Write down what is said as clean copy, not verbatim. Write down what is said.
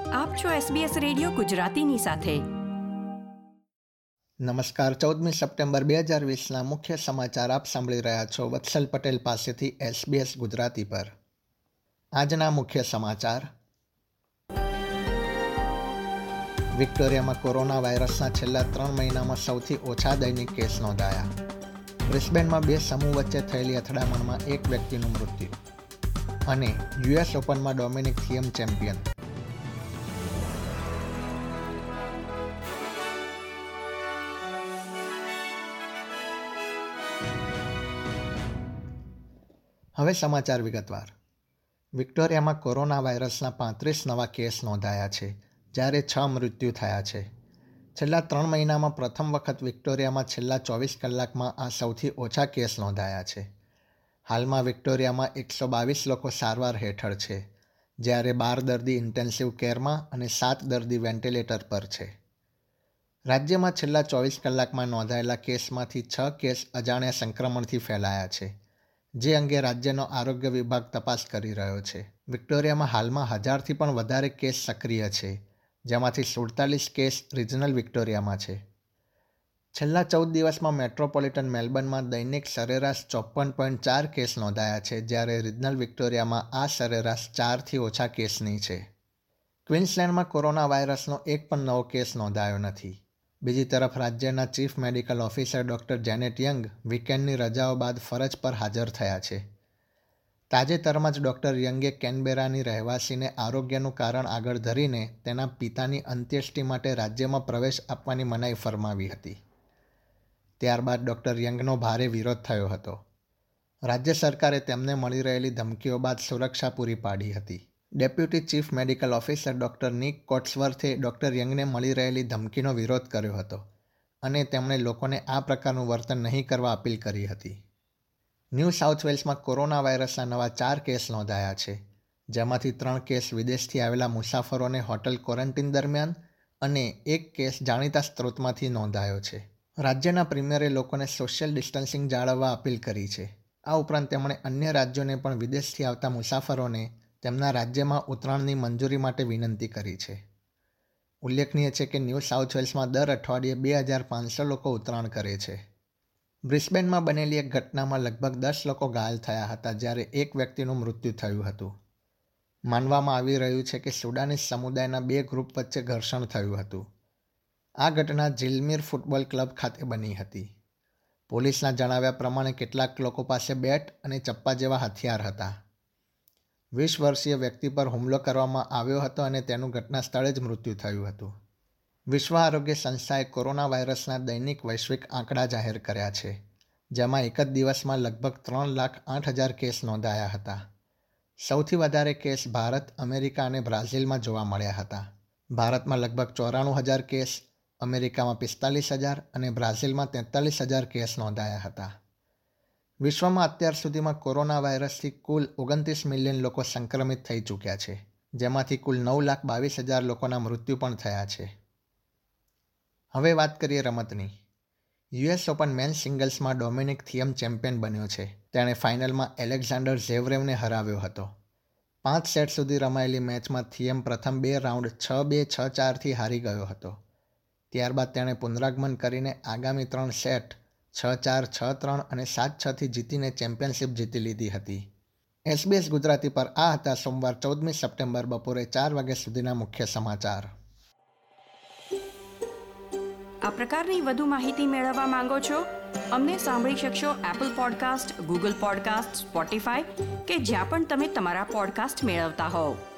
આપ છો SBS radio ગુજરાતીની સાથે. નમસ્કાર. 14મી સપ્ટેમ્બર 2020ના મુખ્ય સમાચાર આપ સાંભળી રહ્યા છો વત્સલ પટેલ પાસેથી SBS ગુજરાતી પર. આજના મુખ્ય સમાચાર. વિક્ટોરિયામાં કોરોના વાયરસના છેલ્લા 3 મહિનામાં સૌથી ઓછા દૈનિક કેસ નોંધાયા. બ્રિસ્બેનમાં 2 સમૂહ વચ્ચે થયેલી અથડામણમાં 1 વ્યક્તિનું મૃત્યુ. અને US ઓપનમાં ડોમિનિક થિયમ ચેમ્પિયન. હવે સમાચાર વિગતવાર. વિક્ટોરિયામાં કોરોના વાયરસના 35 નવા કેસ નોંધાયા છે, જ્યારે 6 મૃત્યુ થયા છે. છેલ્લા 3 મહિનામાં પ્રથમ વખત વિક્ટોરિયામાં છેલ્લા 24 કલાકમાં આ સૌથી ઓછા કેસ નોંધાયા છે. હાલમાં વિક્ટોરિયામાં 122 લોકો સારવાર હેઠળ છે, જ્યારે 12 દર્દી ઇન્ટેન્સિવ કેરમાં અને 7 દર્દી વેન્ટિલેટર પર છે. રાજ્યમાં છેલ્લા 24 કલાકમાં નોંધાયેલા કેસમાંથી 6 કેસ અજાણ્યા સંક્રમણથી ફેલાયા છે, જે અંગે રાજ્યનો આરોગ્ય વિભાગ તપાસ કરી રહ્યો છે. વિક્ટોરિયામાં હાલમાં 1000થી પણ વધારે કેસ સક્રિય છે, જેમાંથી 47 કેસ રિજનલ વિક્ટોરિયામાં છે. છેલ્લા 14 દિવસમાં મેટ્રોપોલિટન મેલબર્નમાં દૈનિક સરેરાશ 54.4 કેસ નોંધાયા છે, જ્યારે રિજનલ વિક્ટોરિયામાં આ સરેરાશ 4થી ઓછા કેસની છે. ક્વીન્સલેન્ડમાં કોરોના વાયરસનો એક પણ નવો કેસ નોંધાયો નથી. બીજી તરફ રાજ્યના chief medical officer doctor Janet Young વીકેન્ડની રજાઓ બાદ ફરજ પર હાજર થયા છે. તાજેતરમાં જ ડોક્ટર યંગે કેનબેરાની રહેવાસીને આરોગ્યનું કારણ આગળ ધરીને તેના પિતાની અંત્યેષ્ટિ માટે રાજ્યમાં પ્રવેશ આપવાની મનાઈ ફરમાવી હતી. ત્યારબાદ ડોક્ટર યંગનો ભારે વિરોધ થયો હતો. રાજ્ય સરકારે તેમને મળી રહેલી ધમકીઓ બાદ સુરક્ષા પૂરી પાડી હતી. Deputy chief medical officer doctor Nick કોટ્સવર્થે ડોક્ટર યંગને મળી રહેલી ધમકીનો વિરોધ કર્યો હતો અને તેમણે લોકોને આ પ્રકારનું વર્તન નહીં કરવા અપીલ કરી હતી. ન્યૂ સાઉથ વેલ્સમાં કોરોના વાયરસના નવા 4 કેસ નોંધાયા છે, જેમાંથી 3 કેસ વિદેશથી આવેલા મુસાફરોને હોટલ ક્વોરન્ટીન દરમિયાન અને 1 કેસ જાણીતા સ્ત્રોતમાંથી નોંધાયો છે. રાજ્યના પ્રીમિયરે લોકોને સોશિયલ ડિસ્ટન્સિંગ જાળવવા અપીલ કરી છે. આ ઉપરાંત તેમણે અન્ય રાજ્યોને પણ વિદેશથી આવતા મુસાફરોને તેમના રાજ્યમાં ઉતરાણની મંજૂરી માટે વિનંતી કરી છે. ઉલ્લેખનીય છે કે ન્યૂ સાઉથ વેલ્સમાં દર અઠવાડિયે 2500 લોકો ઉતરાણ કરે છે. બ્રિસ્બેનમાં બનેલી એક ઘટનામાં લગભગ 10 લોકો ઘાયલ થયા હતા, જ્યારે 1 વ્યક્તિનું મૃત્યુ થયું હતું. માનવામાં આવી રહ્યું છે કે સુડાનીસ સમુદાયના 2 ગ્રુપ વચ્ચે ઘર્ષણ થયું હતું. આ ઘટના જિલમીર ફૂટબોલ ક્લબ ખાતે બની હતી. પોલીસના જણાવ્યા પ્રમાણે કેટલાક લોકો પાસે બેટ અને ચપ્પા જેવા હથિયાર હતા. 20 વર્ષીય વ્યક્તિ પર હુમલો કરવામાં આવ્યો હતો અને તેનું ઘટના સ્થળે જ મૃત્યુ થયું હતું. વિશ્વ આરોગ્ય સંસ્થાએ કોરોના વાયરસના દૈનિક વૈશ્વિક આંકડા જાહેર કર્યા છે, જેમાં એક જ દિવસમાં લગભગ 3,08,000 કેસ નોંધાયા હતા. સૌથી વધારે કેસ ભારત, અમેરિકા અને બ્રાઝિલમાં જોવા મળ્યા હતા. ભારતમાં લગભગ 94,000 કેસ, અમેરિકામાં 45,000 અને બ્રાઝિલમાં 43,000 કેસ નોંધાયા હતા. વિશ્વમાં અત્યાર સુધીમાં કોરોના વાયરસથી કુલ 29 મિલિયન લોકો સંક્રમિત થઈ ચૂક્યા છે, જેમાંથી કુલ 9,22,000 લોકોના મૃત્યુ પણ થયા છે. હવે વાત કરીએ રમતની. US ઓપન મેન્સ સિંગલ્સમાં ડોમિનિક થિયમ ચેમ્પિયન બન્યો છે. તેણે ફાઇનલમાં એલેક્ઝાન્ડર ઝેવરેવને હરાવ્યો હતો. 5 સેટ સુધી રમાયેલી મેચમાં થિયમ પ્રથમ 2 રાઉન્ડ 6-2, 6-4થી હારી ગયો હતો. ત્યારબાદ તેણે પુનરાગમન કરીને આગામી 3 સેટ 6-4, 6-3 અને 7-6થી જીતીને ચેમ્પિયનશિપ જીતી લીધી હતી. SBS ગુજરાતી પર આ હતા સોમવાર 14મી સપ્ટેમ્બર બપોરે 4 વાગ્યા સુધીના મુખ્ય સમાચાર. આ પ્રકારની વધુ માહિતી મેળવવા માંગો છો? અમને સાંભળી શકશો Apple podcast, Google podcast, Spotify કે જ્યાં પણ તમે તમારા પોડકાસ્ટ મેળવતા હોવ.